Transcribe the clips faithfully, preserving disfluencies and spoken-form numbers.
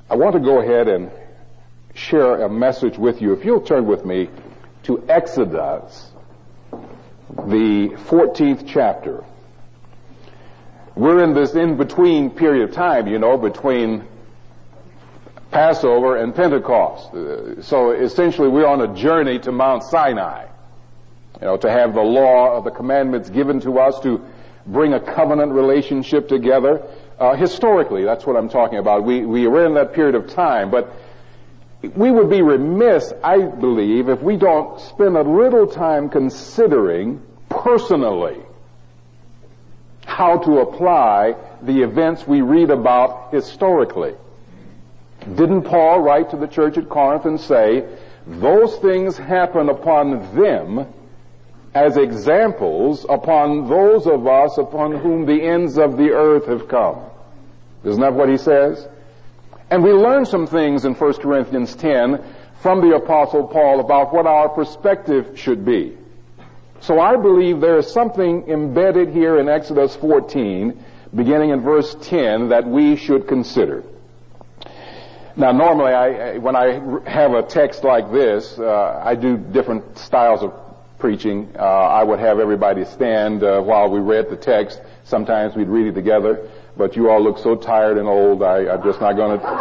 I want to go ahead and share a message with you. If you'll turn with me to Exodus, the fourteenth chapter. We're in this in-between period of time, you know, between Passover and Pentecost. Uh, so essentially we're on a journey to Mount Sinai, you know, to have the law of the commandments given to us to bring a covenant relationship together. Uh, historically, that's what I'm talking about. We, we were in that period of time, but we would be remiss, I believe, if we don't spend a little time considering personally how to apply the events we read about historically. Didn't Paul write to the church at Corinth and say, those things happen upon them as examples upon those of us upon whom the ends of the earth have come? Isn't that what he says? And we learn some things in First Corinthians ten from the Apostle Paul about what our perspective should be. So I believe there is something embedded here in Exodus fourteen, beginning in verse ten, that we should consider. Now, normally, I, when I have a text like this, uh, I do different styles of preaching. Uh, I would have everybody stand uh, while we read the text. Sometimes we'd read it together, but you all look so tired and old, I, I'm just not going to...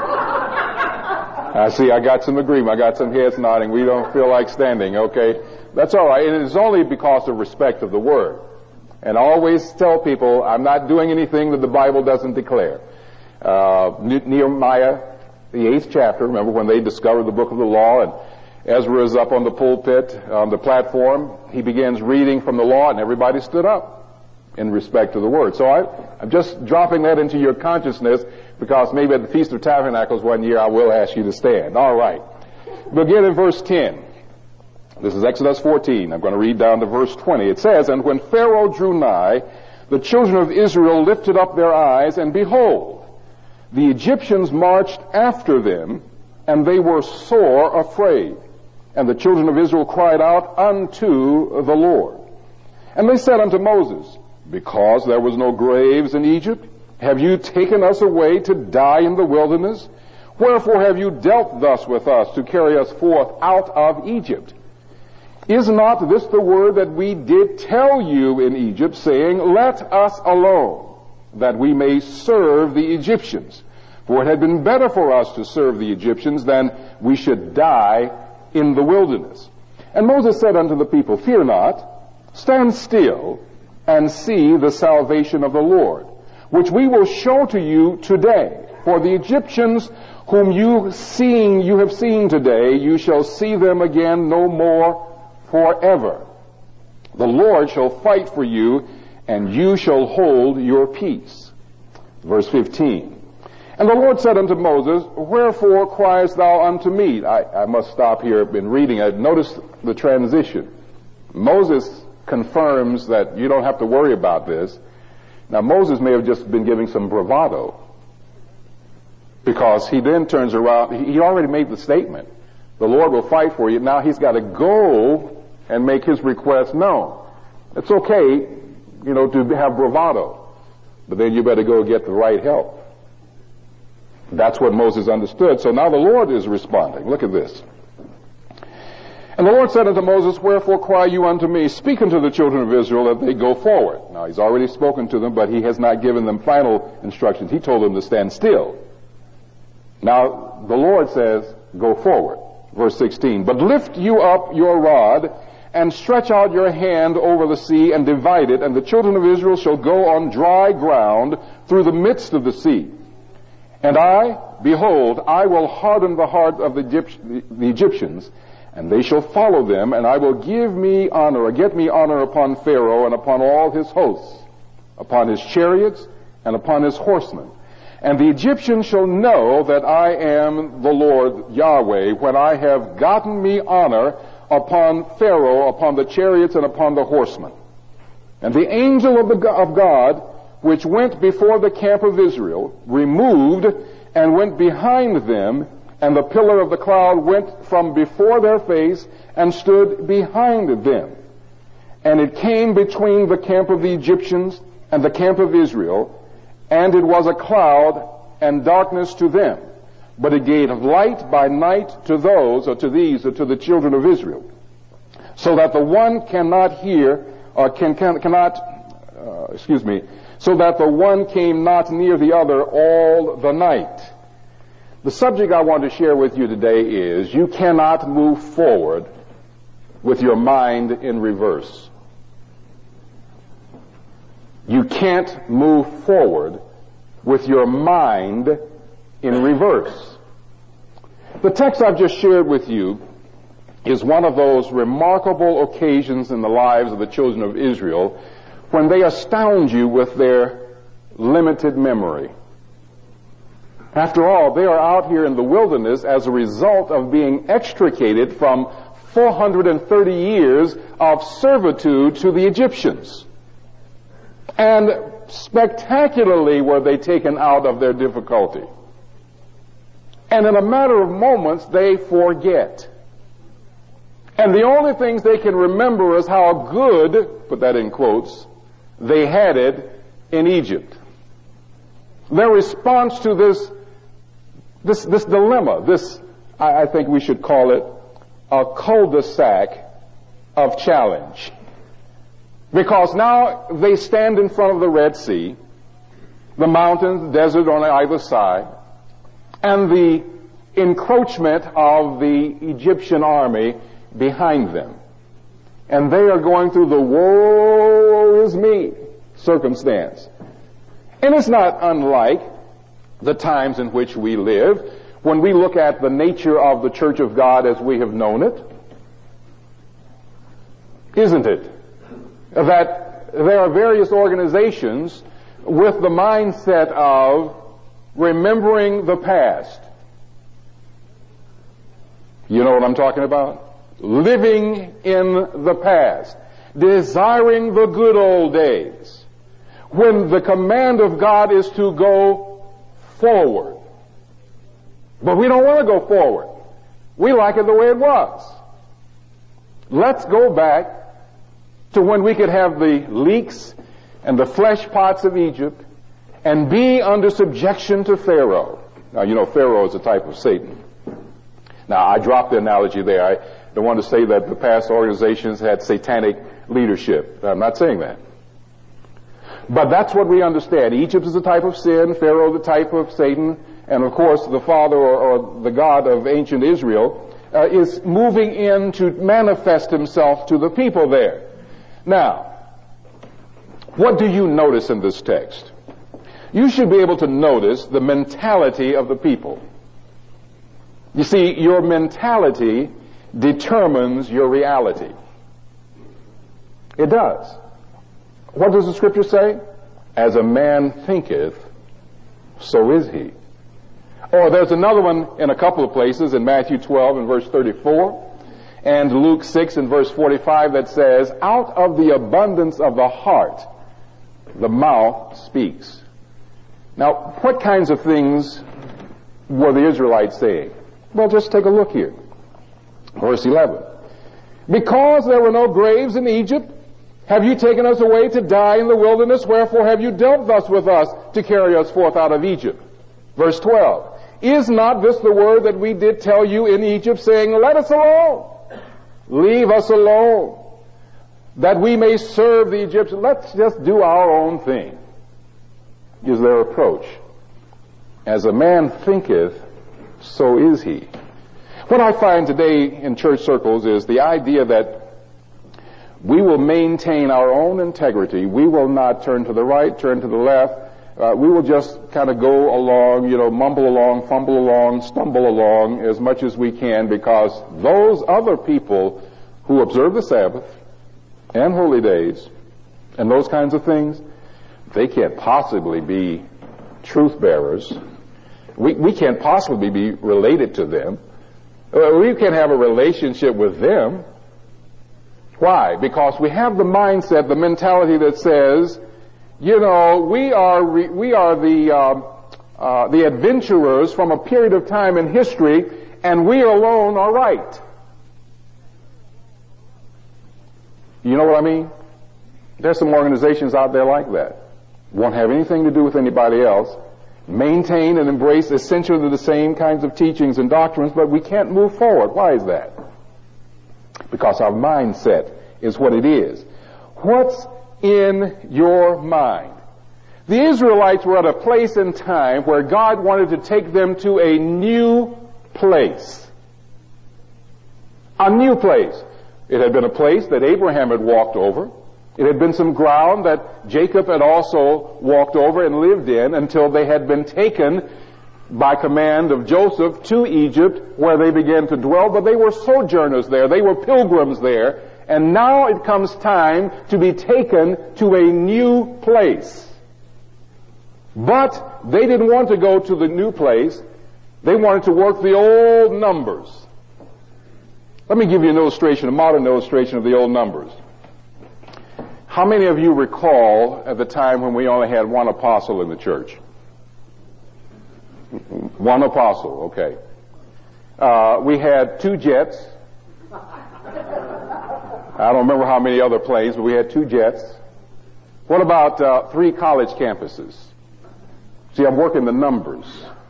I see, I got some agreement. I got some heads nodding. We don't feel like standing, okay? That's all right. It is only because of respect of the Word. And I always tell people, I'm not doing anything that the Bible doesn't declare. Uh, Nehemiah, the eighth chapter, remember when they discovered the book of the law, and Ezra is up on the pulpit, on the platform. He begins reading from the law, and everybody stood up in respect to the Word. So I, I'm just dropping that into your consciousness, because maybe at the Feast of Tabernacles one year I will ask you to stand. All right. Begin in verse ten. This is Exodus fourteen. I'm going to read down to verse twenty. It says, "And when Pharaoh drew nigh, the children of Israel lifted up their eyes, and behold, the Egyptians marched after them, and they were sore afraid. And the children of Israel cried out unto the Lord. And they said unto Moses, Because there was no graves in Egypt, have you taken us away to die in the wilderness? Wherefore have you dealt thus with us to carry us forth out of Egypt? Is not this the word that we did tell you in Egypt, saying, Let us alone, that we may serve the Egyptians? For it had been better for us to serve the Egyptians than we should die in the wilderness. And Moses said unto the people, Fear not, stand still, and see the salvation of the Lord, which we will show to you today. For the Egyptians whom you seeing you have seen today, you shall see them again no more forever. The Lord shall fight for you, and you shall hold your peace." Verse fifteen. "And the Lord said unto Moses, Wherefore criest thou unto me?" I, I must stop here in reading it. Notice the transition. Moses confirms that you don't have to worry about this. Now, Moses may have just been giving some bravado, because he then turns around. He already made the statement, the Lord will fight for you. Now he's got to go and make his request known. It's okay, you know, to have bravado, but then you better go get the right help. That's what Moses understood. So now the Lord is responding. Look at this. "And the Lord said unto Moses, Wherefore cry you unto me? Speak unto the children of Israel that they go forward." Now he's already spoken to them, but he has not given them final instructions. He told them to stand still. Now the Lord says, go forward. Verse sixteen. "But lift you up your rod, and stretch out your hand over the sea, and divide it, and the children of Israel shall go on dry ground through the midst of the sea. And I, behold, I will harden the heart of the, Egypt- the Egyptians, and they shall follow them, and I will give me honor, or get me honor upon Pharaoh and upon all his hosts, upon his chariots and upon his horsemen. And the Egyptians shall know that I am the Lord Yahweh, when I have gotten me honor upon Pharaoh, upon the chariots, and upon the horsemen. And the angel of, the, of God, which went before the camp of Israel, removed and went behind them, and the pillar of the cloud went from before their face and stood behind them. And it came between the camp of the Egyptians and the camp of Israel, and it was a cloud and darkness to them. but it gave light by night to those, or to these, or to the children of Israel, so that the one cannot hear, or can, can, cannot, uh, excuse me, so that the one came not near the other all the night. The subject I want to share with you today is, you cannot move forward with your mind in reverse. You can't move forward with your mind in reverse. The text I've just shared with you is one of those remarkable occasions in the lives of the children of Israel when they astound you with their limited memory. After all, they are out here in the wilderness as a result of being extricated from four hundred thirty years of servitude to the Egyptians. And spectacularly were they taken out of their difficulty. And in a matter of moments, they forget. And the only things they can remember is how good, put that in quotes, they had it in Egypt. Their response to this, this, this dilemma, this, I, I think we should call it a cul-de-sac of challenge. Because now they stand in front of the Red Sea, the mountains, desert on either side, and the encroachment of the Egyptian army behind them. And they are going through the woe is me circumstance. And it's not unlike the times in which we live when we look at the nature of the Church of God as we have known it. Isn't it? That there are various organizations with the mindset of remembering the past. You know what I'm talking about? Living in the past. Desiring the good old days. When the command of God is to go forward. But we don't want to go forward. We like it the way it was. Let's go back to when we could have the leeks and the flesh pots of Egypt and be under subjection to Pharaoh. Now, you know, Pharaoh is a type of Satan. Now, I dropped the analogy there. I don't want to say that the past organizations had satanic leadership. I'm not saying that. But that's what we understand. Egypt is a type of sin, Pharaoh the type of Satan, and of course the father or, or the God of ancient Israel uh, is moving in to manifest himself to the people there. Now, what do you notice in this text? You should be able to notice the mentality of the people. You see, your mentality determines your reality. It does. What does the scripture say? As a man thinketh, so is he. Or there's another one in a couple of places in Matthew twelve and verse thirty-four. And Luke six and verse forty-five that says, out of the abundance of the heart, the mouth speaks. Now, what kinds of things were the Israelites saying? Well, just take a look here. Verse eleven. Because there were no graves in Egypt, have you taken us away to die in the wilderness? Wherefore have you dealt thus with us to carry us forth out of Egypt? Verse twelve. Is not this the word that we did tell you in Egypt, saying, let us alone. Leave us alone, that we may serve the Egyptians. Let's just do our own thing, is their approach. As a man thinketh, so is he. What I find today in church circles is the idea that we will maintain our own integrity. We will not turn to the right, turn to the left. Uh, we will just kind of go along, you know, mumble along, fumble along, stumble along as much as we can, because those other people who observe the Sabbath and holy days and those kinds of things, they can't possibly be truth bearers. We, we can't possibly be related to them. Uh, we can't have a relationship with them. Why? Because we have the mindset, the mentality that says, you know, we are re, we are the uh, uh, the adventurers from a period of time in history, and we alone are right. You know what I mean? There's some organizations out there like that. Won't have anything to do with anybody else. maintain and embrace essentially the same kinds of teachings and doctrines, but we can't move forward. Why is that? Because our mindset is what it is. What's in your mind? The Israelites were at a place in time where God wanted to take them to a new place. A new place. It had been a place that Abraham had walked over. It had been some ground that Jacob had also walked over and lived in until they had been taken by command of Joseph to Egypt, where they began to dwell. But they were sojourners there. They were pilgrims there. And now it comes time to be taken to a new place. But they didn't want to go to the new place. They wanted to work the old numbers. Let me give you an illustration, a modern illustration of the old numbers. How many of you recall at the time when we only had one apostle in the church? One apostle, okay. Uh, we had two jets. I don't remember how many other planes, but we had two jets. What about uh, three college campuses? See, I'm working the numbers.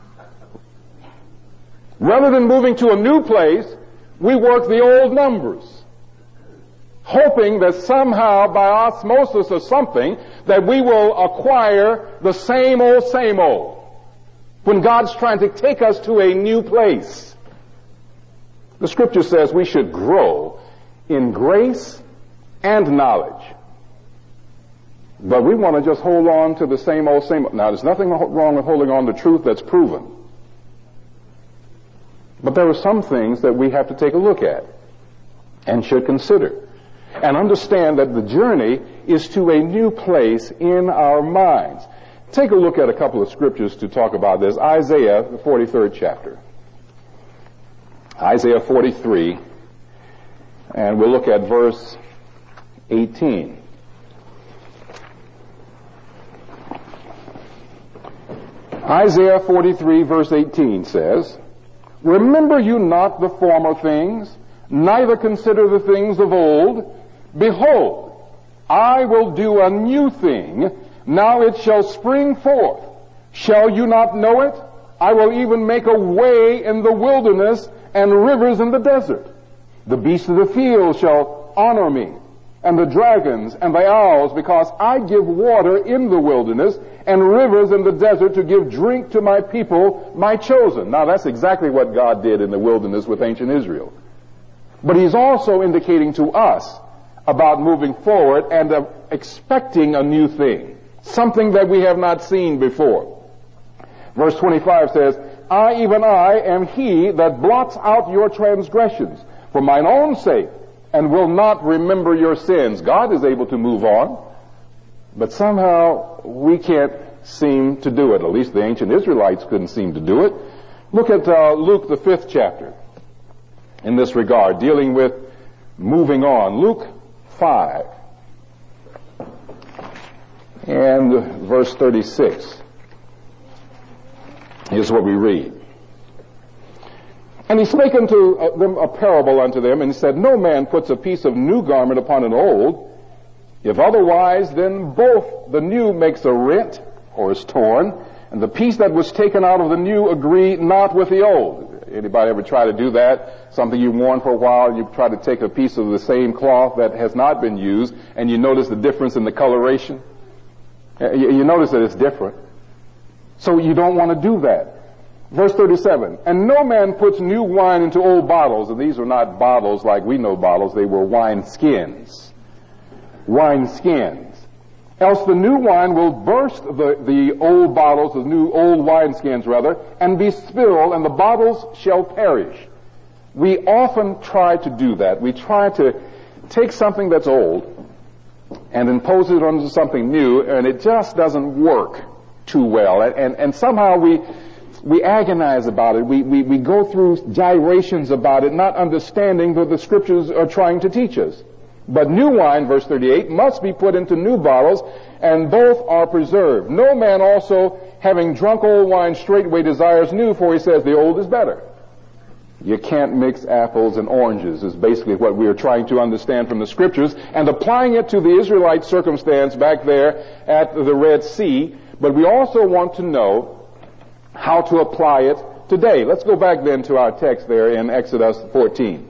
Rather than moving to a new place, we work the old numbers, hoping that somehow by osmosis or something that we will acquire the same old, same old, when God's trying to take us to a new place. The scripture says we should grow in grace and knowledge. But we want to just hold on to the same old, same old. Now, there's nothing wrong with holding on to truth that's proven. But there are some things that we have to take a look at and should consider and understand that the journey is to a new place in our minds. Take a look at a couple of scriptures to talk about this. Isaiah, the forty-third chapter. Isaiah forty-three, and we'll look at verse eighteen. Isaiah forty-three, verse eighteen says, "Remember you not the former things, neither consider the things of old? Behold, I will do a new thing. Now it shall spring forth. Shall you not know it? I will even make a way in the wilderness and rivers in the desert. The beasts of the field shall honor me, and the dragons and the owls, because I give water in the wilderness and rivers in the desert to give drink to my people, my chosen." Now that's exactly what God did in the wilderness with ancient Israel. But he's also indicating to us about moving forward and uh, expecting a new thing, something that we have not seen before. Verse twenty-five says, "I, even I, am he that blots out your transgressions for mine own sake, and will not remember your sins." God is able to move on, but somehow we can't seem to do it. At least the ancient Israelites couldn't seem to do it. Look at uh, Luke, the fifth chapter, in this regard, dealing with moving on. Luke five, and verse thirty-six. Here's what we read. "And he spake unto them a parable unto them, and he said, No man puts a piece of new garment upon an old. If otherwise, then both the new makes a rent, or is torn, and the piece that was taken out of the new agree not with the old." Anybody ever try to do that? Something you've worn for a while, you try to take a piece of the same cloth that has not been used, and you notice the difference in the coloration? You, you notice that it's different. So you don't want to do that. Verse thirty-seven, "And no man puts new wine into old bottles," and these were not bottles like we know bottles, they were wine skins. Wine skins. "Else the new wine will burst the, the old bottles, the new old wineskins rather, and be spilled, and the bottles shall perish." We often try to do that. We try to take something that's old and impose it onto something new, and it just doesn't work too well. And, and, and somehow we we agonize about it. We, we, we go through gyrations about it, not understanding what the scriptures are trying to teach us. "But new wine," verse thirty-eight, "must be put into new bottles, and both are preserved. No man also, having drunk old wine, straightway desires new, for he says, the old is better." You can't mix apples and oranges is basically what we are trying to understand from the scriptures, and applying it to the Israelite circumstance back there at the Red Sea. But we also want to know how to apply it today. Let's go back then to our text there in Exodus fourteen.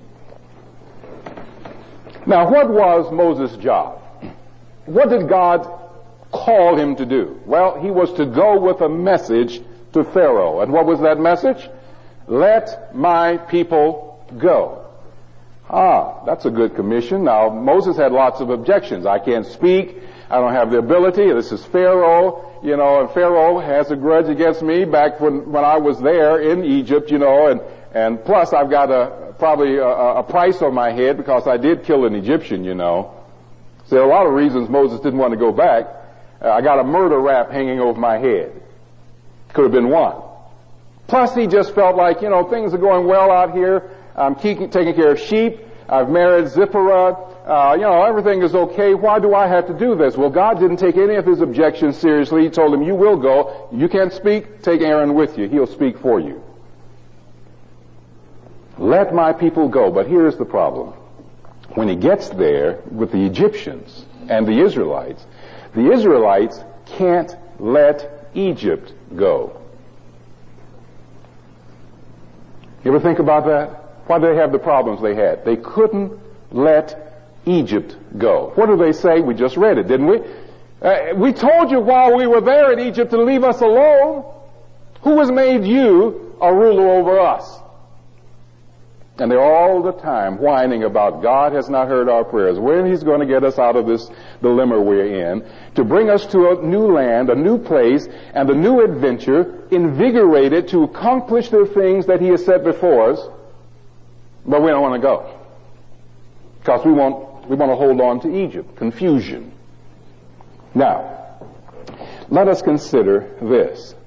Now, what was Moses' job? What did God call him to do? Well, he was to go with a message to Pharaoh. And what was that message? Let my people go. Ah, that's a good commission. Now, Moses had lots of objections. I can't speak. I don't have the ability. This is Pharaoh, you know, and Pharaoh has a grudge against me back when, when I was there in Egypt, you know, and, and plus I've got a, probably a, a price on my head because I did kill an Egyptian, you know. So there are a lot of reasons Moses didn't want to go back. Uh, I got a murder rap hanging over my head. Could have been one. Plus he just felt like, you know, things are going well out here. I'm keeping, taking care of sheep. I've married Zipporah. Uh, you know, everything is okay. Why do I have to do this? Well, God didn't take any of his objections seriously. He told him, you will go. You can't speak. Take Aaron with you. He'll speak for you. Let my people go. But here's the problem. When he gets there with the Egyptians and the Israelites, the Israelites can't let Egypt go. You ever think about that? Why did they have the problems they had? They couldn't let Egypt go. What do they say? We just read it, didn't we? Uh, we told you while we were there in Egypt to leave us alone. Who has made you a ruler over us? And they're all the time whining about God has not heard our prayers, when he's going to get us out of this dilemma we're in, to bring us to a new land, a new place, and a new adventure, invigorated to accomplish the things that he has set before us. But we don't want to go. Because we want, we want to hold on to Egypt. Confusion. Now, let us consider this.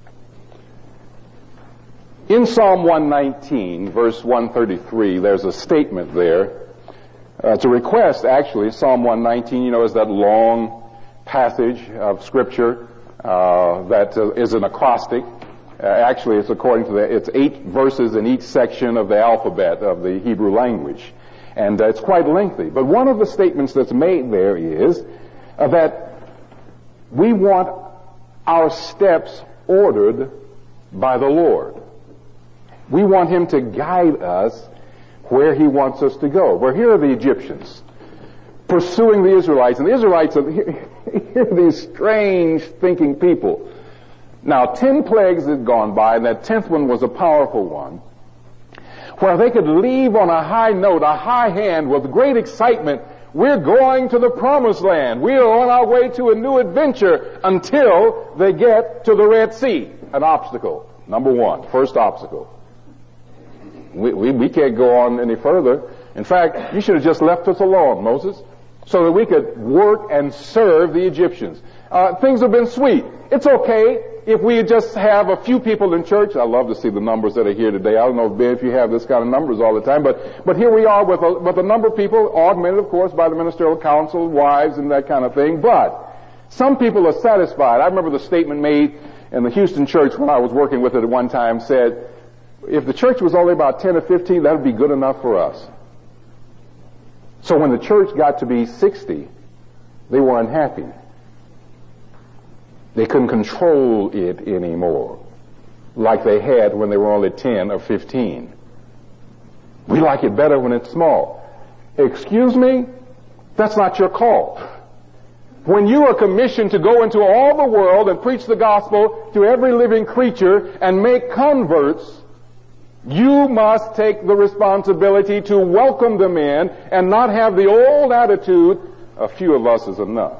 In Psalm one nineteen, verse one thirty-three, there's a statement there. Uh, it's a request, actually. Psalm one nineteen, you know, is that long passage of Scripture uh, that uh, is an acrostic. Uh, actually, it's according to the, it's eight verses in each section of the alphabet of the Hebrew language. And uh, it's quite lengthy. But one of the statements that's made there is uh, that we want our steps ordered by the Lord. We want him to guide us where he wants us to go. Well, here are the Egyptians pursuing the Israelites. And the Israelites are, here are these strange thinking people. Now, ten plagues had gone by, and that tenth one was a powerful one, where they could leave on a high note, a high hand, with great excitement. We're going to the promised land. We are on our way to a new adventure, until they get to the Red Sea. An obstacle. Number one. First obstacle. We, we, we can't go on any further. In fact, you should have just left us alone, Moses, so that we could work and serve the Egyptians. Uh, things have been sweet. It's okay if we just have a few people in church. I love to see the numbers that are here today. I don't know, Ben, if you have this kind of numbers all the time, but, but here we are with a, with a number of people, augmented, of course, by the ministerial council, wives, and that kind of thing. But some people are satisfied. I remember the statement made in the Houston church when I was working with it at one time, said, if the church was only about ten or fifteen, that would be good enough for us. So when the church got to be sixty, they were unhappy. They couldn't control it anymore, like they had when they were only ten or fifteen. We like it better when it's small. Excuse me? That's not your call. When you are commissioned to go into all the world and preach the gospel to every living creature and make converts, you must take the responsibility to welcome them in and not have the old attitude, a few of us is enough.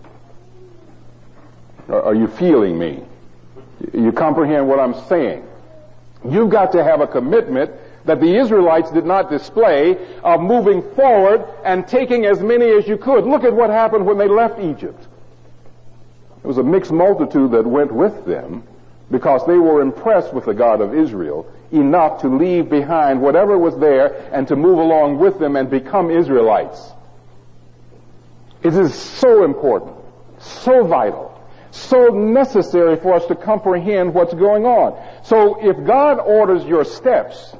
Are you feeling me? You comprehend what I'm saying? You've got to have a commitment that the Israelites did not display of moving forward and taking as many as you could. Look at what happened when they left Egypt. It was a mixed multitude that went with them because they were impressed with the God of Israel enough to leave behind whatever was there and to move along with them and become Israelites. It is so important, so vital, so necessary for us to comprehend what's going on. So if God orders your steps,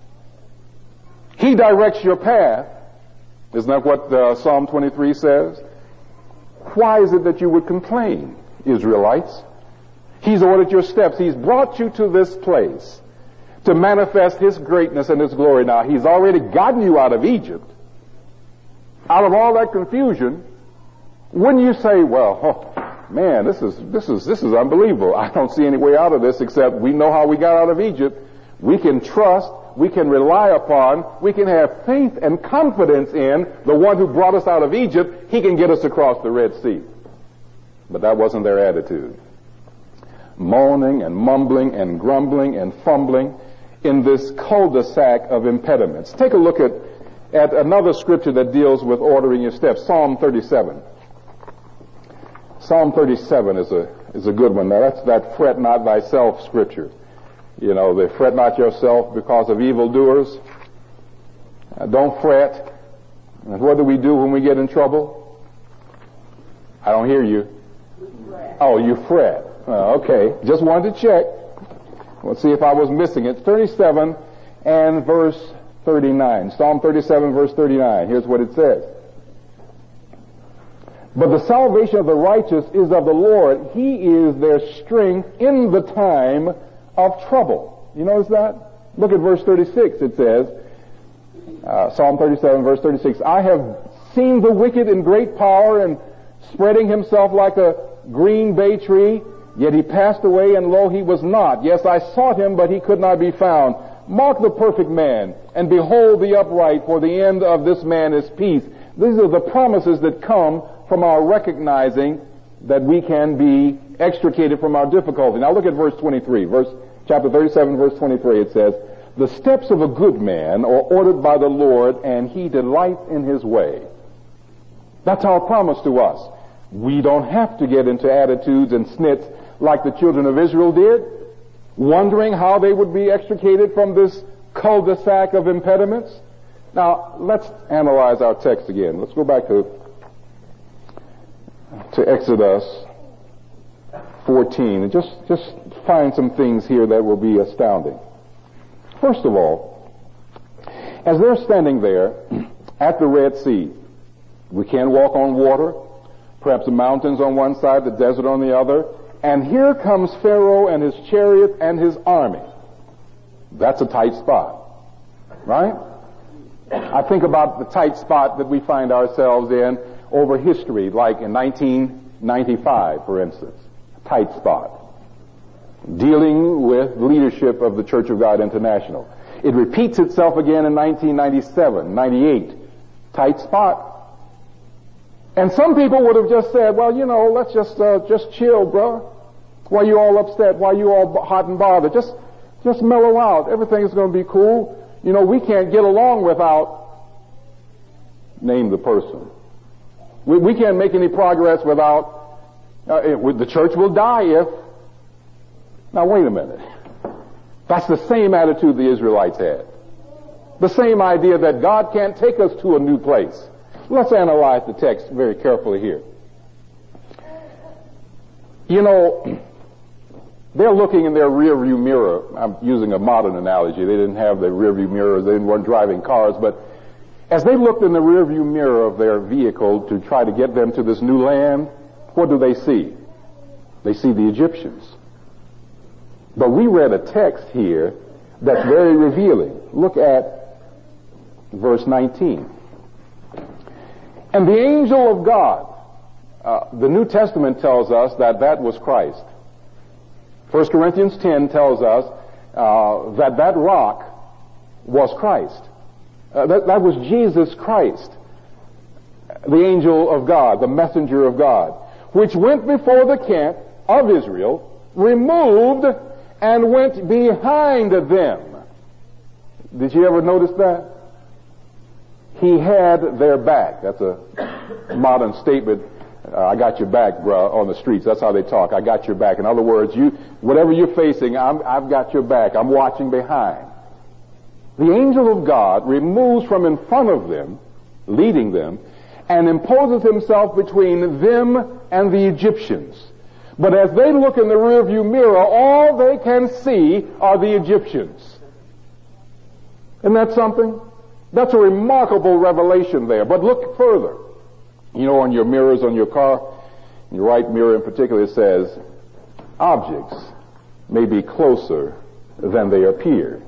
he directs your path. Isn't that what uh, Psalm twenty-three says? Why is it that you would complain, Israelites? He's ordered your steps. He's brought you to this place to manifest His greatness and His glory. Now, He's already gotten you out of Egypt, out of all that confusion. Wouldn't you say, well, oh, man, this is, this is, this is unbelievable. I don't see any way out of this except we know how we got out of Egypt. We can trust, we can rely upon, we can have faith and confidence in the one who brought us out of Egypt. He can get us across the Red Sea. But that wasn't their attitude. Moaning and mumbling and grumbling and fumbling in this cul-de-sac of impediments. Take a look at, at another scripture that deals with ordering your steps. Psalm thirty-seven. Psalm thirty-seven is a, is a good one. Now that's that fret not thyself scripture. You know, the fret not yourself because of evildoers. Uh, don't fret. And what do we do when we get in trouble? I don't hear you. Oh, you fret. Uh, okay, just wanted to check. Let's see if I was missing it. thirty-seven and verse thirty-nine. Psalm thirty-seven, verse thirty-nine. Here's what it says. But the salvation of the righteous is of the Lord. He is their strength in the time of trouble. You notice that? Look at verse thirty-six. It says, uh, Psalm thirty-seven, verse thirty-six, I have seen the wicked in great power and spreading himself like a green bay tree. Yet he passed away, and lo, he was not. Yes, I sought him, but he could not be found. Mark the perfect man, and behold the upright, for the end of this man is peace. These are the promises that come from our recognizing that we can be extricated from our difficulty. Now look at verse twenty-three. Verse, chapter thirty-seven, verse twenty-three, it says, the steps of a good man are ordered by the Lord, and he delights in his way. That's our promise to us. We don't have to get into attitudes and snits like the children of Israel did, wondering how they would be extricated from this cul-de-sac of impediments. Now, let's analyze our text again. Let's go back to, to Exodus fourteen and just, just find some things here that will be astounding. First of all, as they're standing there at the Red Sea, we can't walk on water, perhaps the mountains on one side, the desert on the other. And here comes Pharaoh and his chariot and his army. That's a tight spot, right? I think about the tight spot that we find ourselves in over history, like in nineteen ninety-five, for instance. A tight spot. Dealing with leadership of the Church of God International. It repeats itself again in nineteen ninety-seven, ninety-eight. Tight spot. And some people would have just said, well, you know, let's just uh, just chill, bro. Why you all upset? Why you all hot and bothered? Just just mellow out. Everything's going to be cool. You know, we can't get along without, name the person. We, we can't make any progress without, uh, it, the church will die if. Now wait a minute. That's the same attitude the Israelites had. The same idea that God can't take us to a new place. Let's analyze the text very carefully here. You know, they're looking in their rearview mirror. I'm using a modern analogy. They didn't have the rearview mirrors. They weren't driving cars. But as they looked in the rearview mirror of their vehicle to try to get them to this new land, what do they see? They see the Egyptians. But we read a text here that's very revealing. Look at verse nineteen. And the angel of God, uh, the New Testament tells us that that was Christ. First Corinthians ten tells us uh, that that rock was Christ. Uh, that, that was Jesus Christ, the angel of God, the messenger of God, which went before the camp of Israel, removed, and went behind them. Did you ever notice that? He had their back. That's a modern statement. Uh, I got your back, bro, on the streets. That's how they talk. I got your back. In other words, you, whatever you're facing, I'm, I've got your back. I'm watching behind. The angel of God removes from in front of them, leading them, and imposes himself between them and the Egyptians. But as they look in the rearview mirror, all they can see are the Egyptians. Isn't that something? That's a remarkable revelation there. But look further. You know, on your mirrors on your car, in your right mirror in particular, it says, objects may be closer than they appear.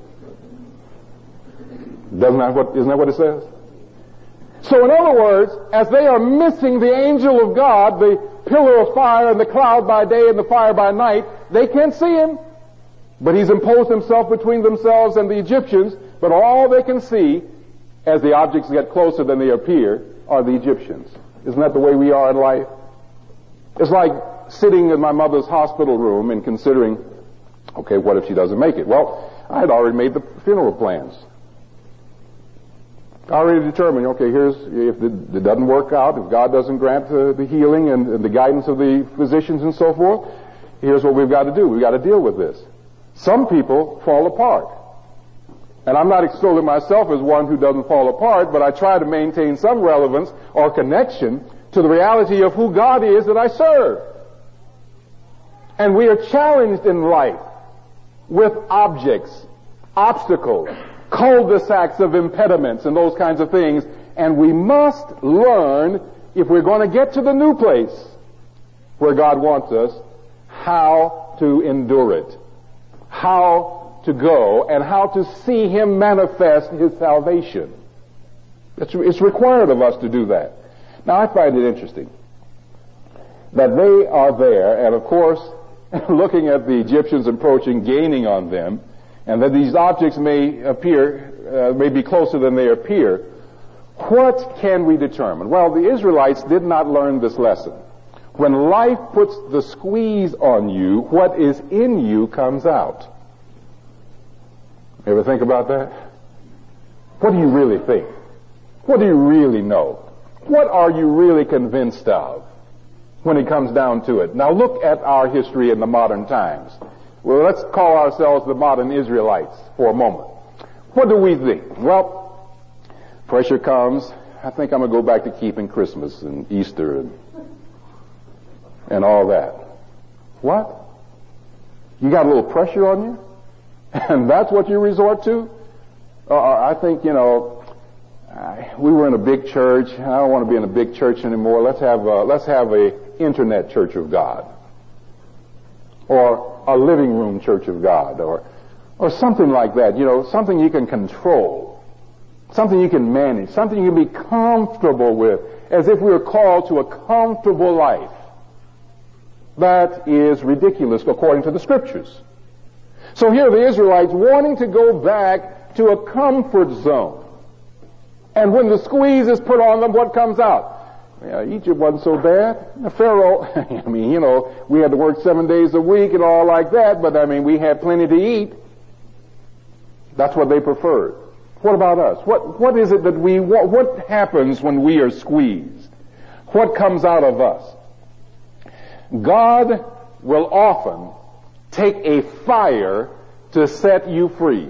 Doesn't that what, isn't that what it says? So in other words, as they are missing the angel of God, the pillar of fire and the cloud by day and the fire by night, they can't see him. But he's imposed himself between themselves and the Egyptians, but all they can see as the objects get closer than they appear are the Egyptians. Isn't that the way we are in life? It's like sitting in my mother's hospital room and considering, okay, what if she doesn't make it? Well, I had already made the funeral plans. I already determined, okay, here's, if it, it doesn't work out, if God doesn't grant uh, the healing and, and the guidance of the physicians and so forth, here's what we've got to do. We've got to deal with this. Some people fall apart. And I'm not extolling myself as one who doesn't fall apart, but I try to maintain some relevance or connection to the reality of who God is that I serve. And we are challenged in life with objects, obstacles, cul-de-sacs of impediments and those kinds of things. And we must learn, if we're going to get to the new place where God wants us, how to endure it, how to go, and how to see him manifest his salvation. It's, it's required of us to do that. Now, I find it interesting that they are there, and of course, looking at the Egyptians approaching, gaining on them, and that these objects may appear, uh, may be closer than they appear. What can we determine? Well, the Israelites did not learn this lesson. When life puts the squeeze on you, what is in you comes out. Ever think about that? What do you really think? What do you really know? What are you really convinced of when it comes down to it? Now look at our history in the modern times. Well, let's call ourselves the modern Israelites for a moment. What do we think? Well, pressure comes. I think I'm going to go back to keeping Christmas and Easter and, and all that. What? You got a little pressure on you? And that's what you resort to? Uh, I think, you know, I, we were in a big church. I don't want to be in a big church anymore. Let's have a, let's have a internet church of God. Or a living room church of God, or or something like that, you know, something you can control, something you can manage, something you can be comfortable with, as if we were called to a comfortable life. That is ridiculous according to the Scriptures. So here are the Israelites wanting to go back to a comfort zone. And when the squeeze is put on them, what comes out? Yeah, Egypt wasn't so bad. The Pharaoh, I mean, you know, we had to work seven days a week and all like that, but I mean, we had plenty to eat. That's what they preferred. What about us? What, what is it that we, what, what happens when we are squeezed? What comes out of us? God will often take a fire to set you free.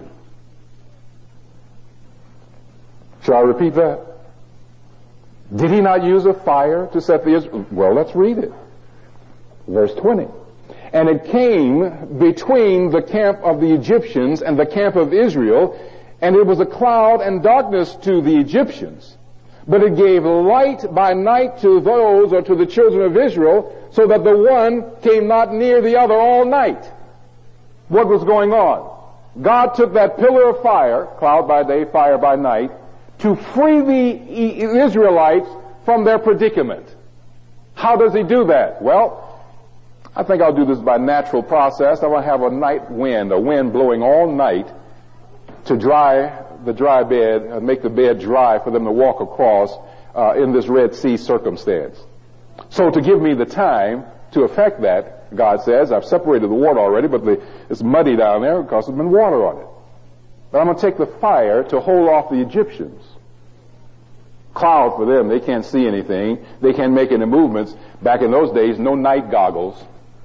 Shall I repeat that? Did he not use a fire to set the Israel? Well, let's read it. Verse twenty. And it came between the camp of the Egyptians and the camp of Israel, and it was a cloud and darkness to the Egyptians. But it gave light by night to those, or to the children of Israel, so that the one came not near the other all night. What was going on? God took that pillar of fire, cloud by day, fire by night, to free the Israelites from their predicament. How does he do that? Well, I think I'll do this by natural process. I want to have a night wind, a wind blowing all night to dry the dry bed, and make the bed dry for them to walk across uh, in this Red Sea circumstance. So to give me the time to effect that, God says, I've separated the water already, but the, it's muddy down there because there's been water on it. But I'm going to take the fire to hold off the Egyptians. Cloud for them, they can't see anything. They can't make any movements. Back in those days, no night goggles.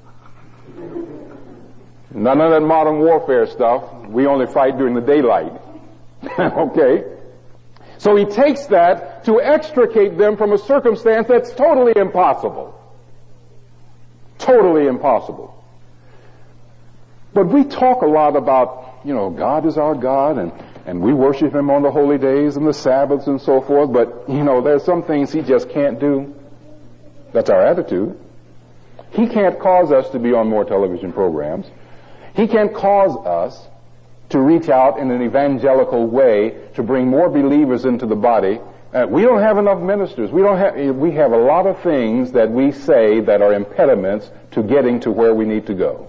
None of that modern warfare stuff. We only fight during the daylight. Okay? So he takes that to extricate them from a circumstance that's totally impossible. Totally impossible. But we talk a lot about, you know, God is our God, and, and we worship him on the holy days and the Sabbaths and so forth, but, you know, there's some things he just can't do. That's our attitude. He can't cause us to be on more television programs. He can't cause us to reach out in an evangelical way to bring more believers into the body. Uh, we don't have enough ministers. We don't have, we have a lot of things that we say that are impediments to getting to where we need to go.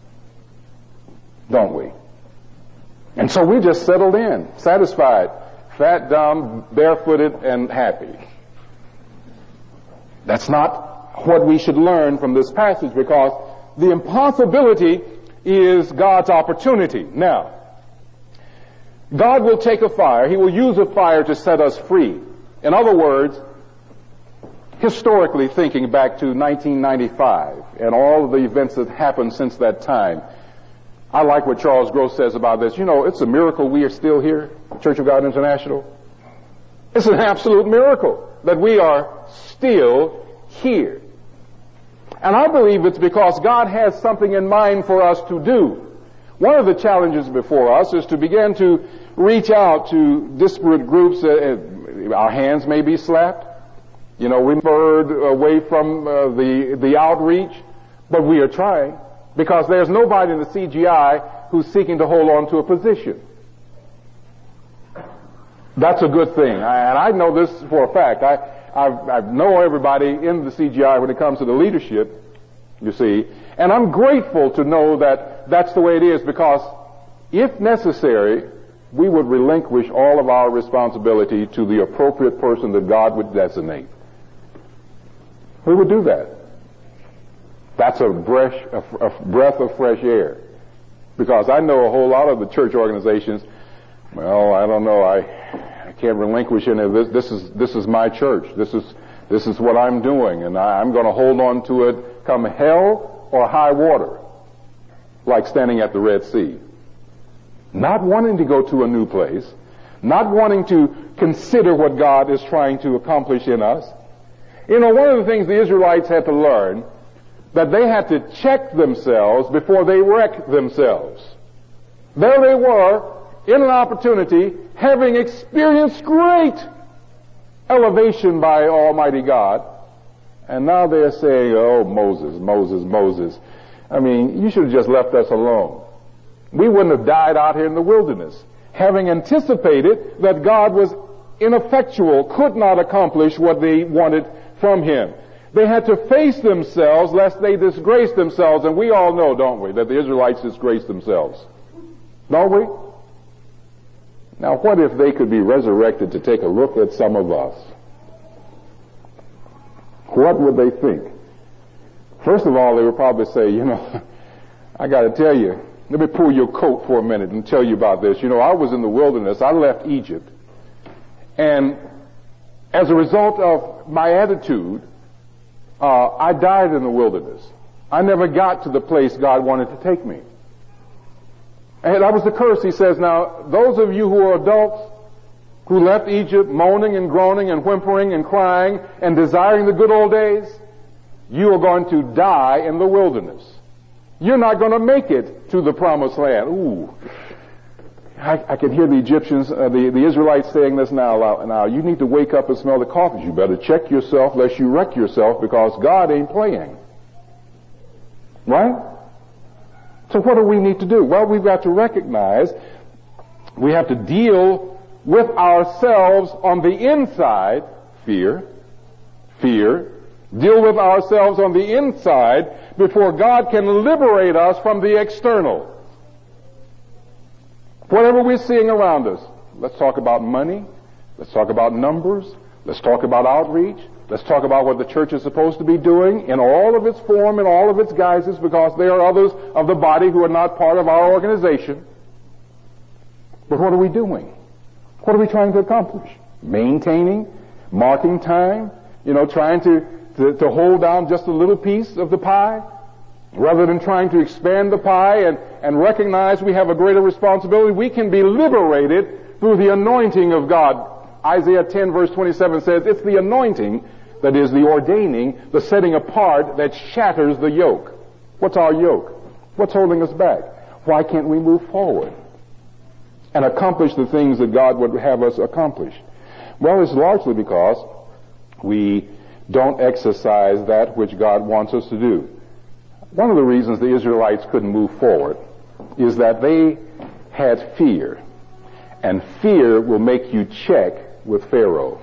Don't we? And so we just settled in, satisfied, fat, dumb, barefooted, and happy. That's not what we should learn from this passage, because the impossibility is God's opportunity. Now, God will take a fire. He will use a fire to set us free. In other words, historically thinking back to nineteen ninety-five and all of the events that happened since that time, I like what Charles Gross says about this. You know, it's a miracle we are still here, Church of God International. It's an absolute miracle that we are still here. And I believe it's because God has something in mind for us to do. One of the challenges before us is to begin to reach out to disparate groups. Uh, our hands may be slapped. You know, we're spurred away from uh, the, the outreach, but we are trying, because there's nobody in the C G I who's seeking to hold on to a position. That's a good thing. I, and I know this for a fact. I, I've, I know everybody in the C G I when it comes to the leadership, you see, and I'm grateful to know that that's the way it is, because if necessary, we would relinquish all of our responsibility to the appropriate person that God would designate. We would do that. That's a breath, a breath of fresh air. Because I know a whole lot of the church organizations, well, I don't know, I, I can't relinquish any of this. This is, this is my church. This is, this is what I'm doing, and I, I'm going to hold on to it come hell or high water, like standing at the Red Sea. Not wanting to go to a new place, not wanting to consider what God is trying to accomplish in us. You know, one of the things the Israelites had to learn, that they had to check themselves before they wreck themselves. There they were, in an opportunity, having experienced great elevation by Almighty God, and now they're saying, oh, Moses, Moses, Moses. I mean, you should have just left us alone. We wouldn't have died out here in the wilderness, having anticipated that God was ineffectual, could not accomplish what they wanted from Him. They had to face themselves lest they disgrace themselves, and we all know, don't we, that the Israelites disgraced themselves. Don't we? Now, what if they could be resurrected to take a look at some of us? What would they think? First of all, they would probably say, you know, I got to tell you, let me pull your coat for a minute and tell you about this. You know, I was in the wilderness. I left Egypt. And as a result of my attitude, uh, I died in the wilderness. I never got to the place God wanted to take me. And that was the curse. He says, now, those of you who are adults who left Egypt moaning and groaning and whimpering and crying and desiring the good old days, you are going to die in the wilderness. You're not going to make it to the promised land. Ooh. I, I can hear the Egyptians, uh, the, the Israelites saying this now. Now, you need to wake up and smell the coffee. You better check yourself lest you wreck yourself, because God ain't playing. Right? So what do we need to do? Well, we've got to recognize we have to deal with ourselves on the inside. Fear. Fear. Deal with ourselves on the inside before God can liberate us from the external. Whatever we're seeing around us, let's talk about money, let's talk about numbers, let's talk about outreach, let's talk about what the church is supposed to be doing in all of its form, in all of its guises, because there are others of the body who are not part of our organization. But what are we doing? What are we trying to accomplish? Maintaining, marking time, you know, trying to To, to hold down just a little piece of the pie, rather than trying to expand the pie and, and recognize we have a greater responsibility. We can be liberated through the anointing of God. Isaiah ten verse twenty-seven says it's the anointing that is the ordaining, the setting apart that shatters the yoke. What's our yoke? What's holding us back? Why can't we move forward and accomplish the things that God would have us accomplish? Well, it's largely because we don't exercise that which God wants us to do. one of the reasons the Israelites couldn't move forward is that they had fear. And fear will make you check with Pharaoh.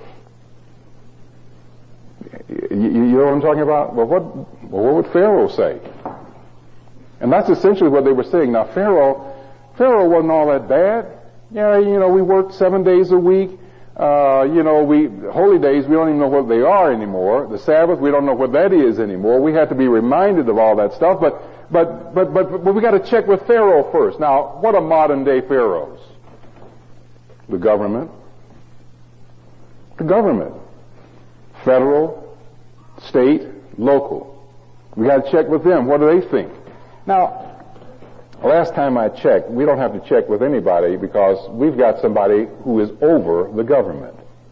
You, you know what I'm talking about? Well, what, well, what would Pharaoh say? And that's essentially what they were saying. Now, Pharaoh, Pharaoh wasn't all that bad. Yeah, you know, we worked seven days a week. Uh, you know, we, holy days, we don't even know what they are anymore. The Sabbath, we don't know what that is anymore. We have to be reminded of all that stuff. But, but, but, but, but we got to check with Pharaoh first. Now, what are modern day pharaohs? The government. The government. Federal, state, local. We got to check with them. What do they think? Now, last time I checked, we don't have to check with anybody because we've got somebody who is over the government.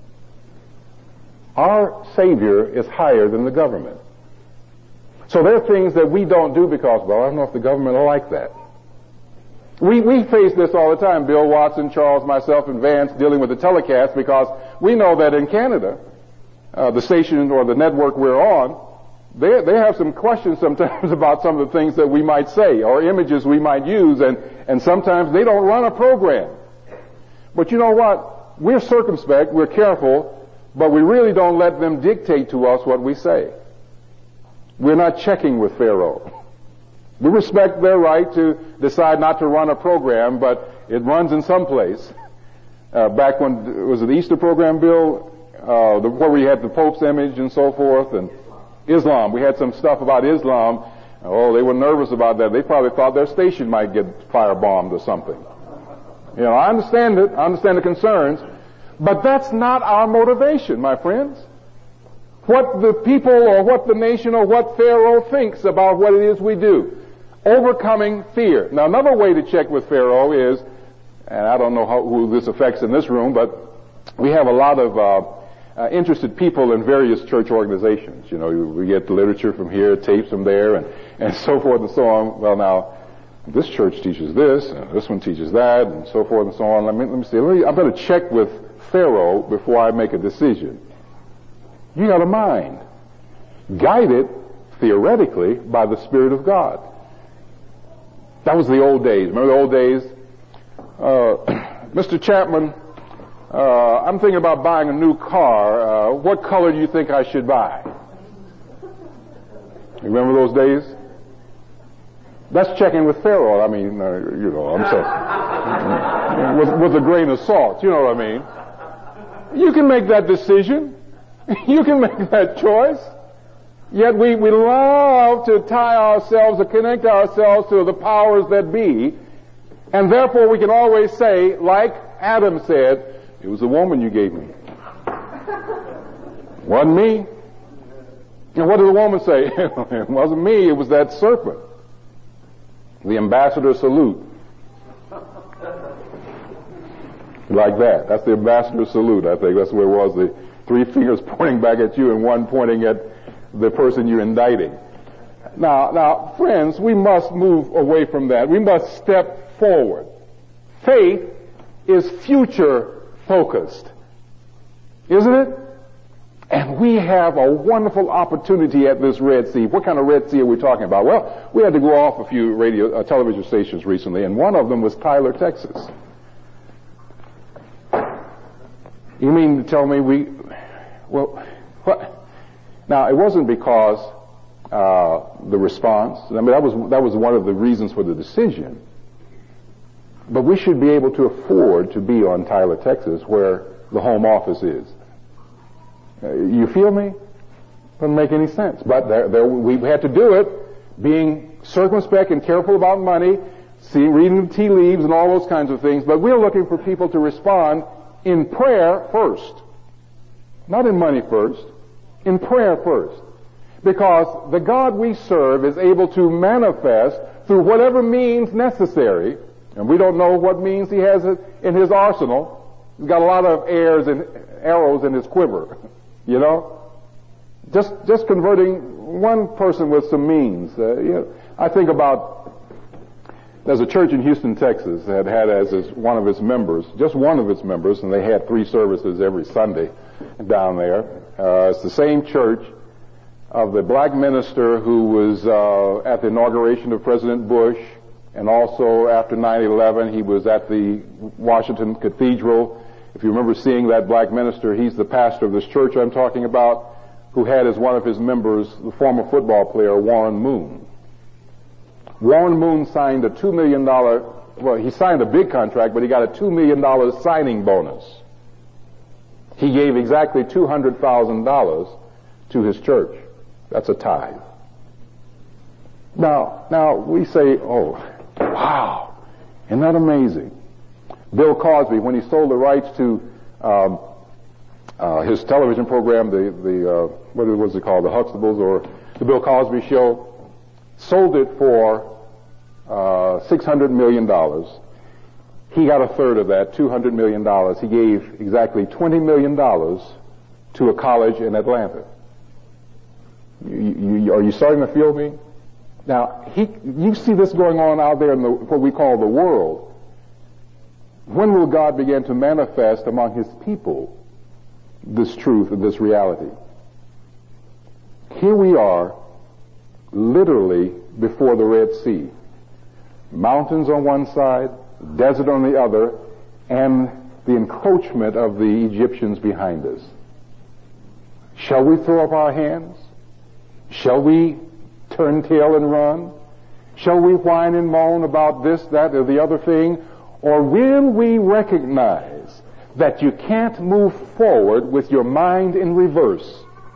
Our Savior is higher than the government. So there are things that we don't do because, well, I don't know if the government will like that. We, we face this all the time, Bill Watson, Charles, myself, and Vance, dealing with the telecast, because we know that in Canada, uh, the station or the network we're on, they, they have some questions sometimes about some of the things that we might say or images we might use, and, and sometimes they don't run a program. But you know what? We're circumspect, we're careful, but we really don't let them dictate to us what we say. We're not checking with Pharaoh. We respect their right to decide not to run a program, but it runs in some place. Uh, back when, was it the Easter program, Bill? Uh, the, where we had the Pope's image and so forth, and Islam. We had some stuff about Islam. Oh, they were nervous about that. They probably thought their station might get firebombed or something. You know, I understand it. I understand the concerns. But that's not our motivation, my friends. What the people or what the nation or what Pharaoh thinks about what it is we do. Overcoming fear. Now, another way to check with Pharaoh is, and I don't know how, who this affects in this room, but we have a lot of uh, uh, interested people in various church organizations. You know, we get the literature from here, tapes from there, and, and so forth and so on. Well, now, this church teaches this, and this one teaches that, and so forth and so on. Let me, let me see. Let me, I better check with Pharaoh before I make a decision. You got a mind. Guided, theoretically, by the Spirit of God. That was the old days. Remember the old days? Uh, Mister Chapman, uh, I'm thinking about buying a new car. Uh, what color do you think I should buy? You remember those days? That's checking with Pharaoh. I mean, uh, you know, I'm saying, with, with a grain of salt. You know what I mean? You can make that decision. You can make that choice. Yet we, we love to tie ourselves or connect ourselves to the powers that be, and therefore we can always say, like Adam said, it was a woman you gave me. Wasn't me. And what did the woman say? It wasn't me, it was that serpent. The ambassador salute. Like that. That's the ambassador salute, I think. That's where it was. The three fingers pointing back at you and one pointing at the person you're indicting. Now, now, friends, we must move away from that. We must step forward. Faith is future focused. Isn't it? And we have a wonderful opportunity at this Red Sea. What kind of Red Sea are we talking about? Well, we had to go off a few radio, uh, television stations recently, and one of them was Tyler, Texas. You mean to tell me we, well, what? Now, it wasn't because uh, the response. I mean, that was that was one of the reasons for the decision. But we should be able to afford to be on Tyler, Texas, where the home office is. Uh, you feel me? Doesn't make any sense. But there, there, we had to do it, being circumspect and careful about money, see, reading the tea leaves and all those kinds of things. But we're looking for people to respond in prayer first, not in money first. In prayer first. Because the God we serve is able to manifest through whatever means necessary, and we don't know what means he has in his arsenal. He's got a lot of arrows and arrows in his quiver, you know? Just just converting one person with some means. Uh, you know, I think about, there's a church in Houston, Texas that had as his, one of its members, just one of its members, and they had three services every Sunday down there. Uh, it's the same church of the black minister who was uh, at the inauguration of President Bush, and also after nine eleven he was at the Washington Cathedral. If you remember seeing that black minister, he's the pastor of this church I'm talking about, who had as one of his members the former football player Warren Moon. Warren Moon signed a two million dollars, well, he signed a big contract, but he got a two million dollars signing bonus. He gave exactly two hundred thousand dollars to his church. That's a tithe. Now, now we say, oh, wow, isn't that amazing? Bill Cosby, when he sold the rights to um, uh, his television program, the, the uh, what was it called, the Huxtables, or the Bill Cosby Show, sold it for uh, six hundred million dollars. He got a third of that, two hundred million dollars. He gave exactly twenty million dollars to a college in Atlanta. You, you, are you starting to feel me? Now, he, you see this going on out there in the, what we call the world. When will God begin to manifest among his people this truth and this reality? Here we are, literally before the Red Sea. Mountains on one side, desert on the other, and the encroachment of the Egyptians behind us. Shall we throw up our hands? Shall we turn tail and run? Shall we whine and moan about this, that, or the other thing? Or will we recognize that you can't move forward with your mind in reverse?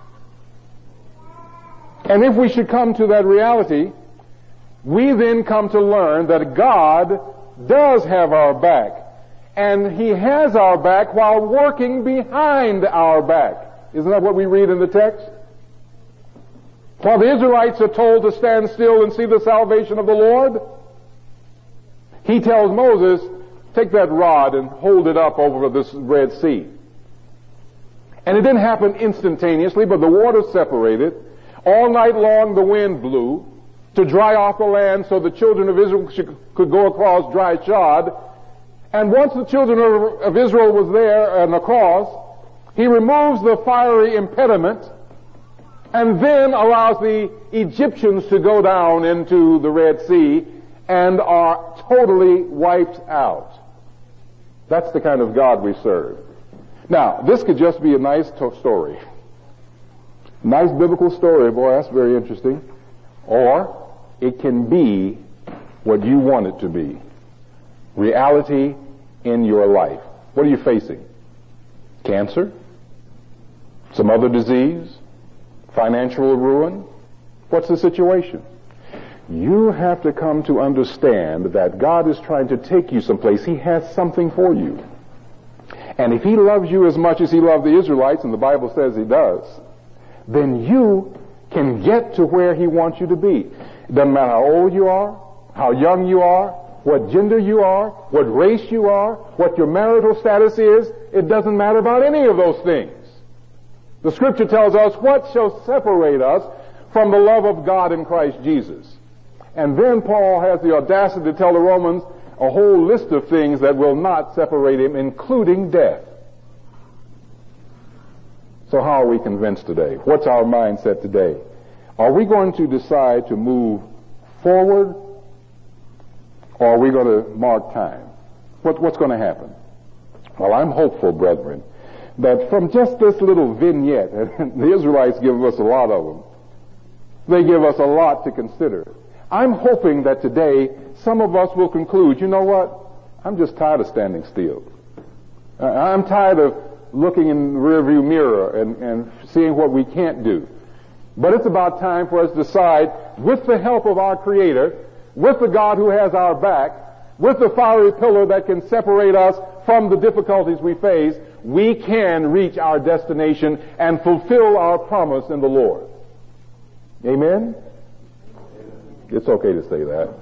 And if we should come to that reality, we then come to learn that God does have our back. And he has our back while working behind our back. Isn't that what we read in the text? While the Israelites are told to stand still and see the salvation of the Lord, he tells Moses, take that rod and hold it up over this Red Sea. And it didn't happen instantaneously, but the water separated. All night long the wind blew to dry off the land so the children of Israel should, could go across dry shod. And once the children of, of Israel was there and across, he removes the fiery impediment and then allows the Egyptians to go down into the Red Sea and are totally wiped out. That's the kind of God we serve. Now, this could just be a nice to- story. Nice biblical story, boy, that's very interesting. Or it can be what you want it to be. Reality in your life. What are you facing? Cancer? Some other disease? Financial ruin? What's the situation? You have to come to understand that God is trying to take you someplace. He has something for you. And if he loves you as much as he loved the Israelites, and the Bible says he does, then you can get to where he wants you to be. It doesn't matter how old you are, how young you are, what gender you are, what race you are, what your marital status is. It doesn't matter about any of those things. The scripture tells us, what shall separate us from the love of God in Christ Jesus? And then Paul has the audacity to tell the Romans a whole list of things that will not separate him, including death. So how are we convinced today? What's our mindset today? Are we going to decide to move forward, or are we going to mark time? What, what's going to happen? Well, I'm hopeful, brethren, that from just this little vignette, and the Israelites give us a lot of them, they give us a lot to consider. I'm hoping that today some of us will conclude, you know what? I'm just tired of standing still. I'm tired of looking in the rearview mirror and, and seeing what we can't do. But it's about time for us to decide, with the help of our Creator, with the God who has our back, with the fiery pillar that can separate us from the difficulties we face, we can reach our destination and fulfill our promise in the Lord. Amen? It's okay to say that.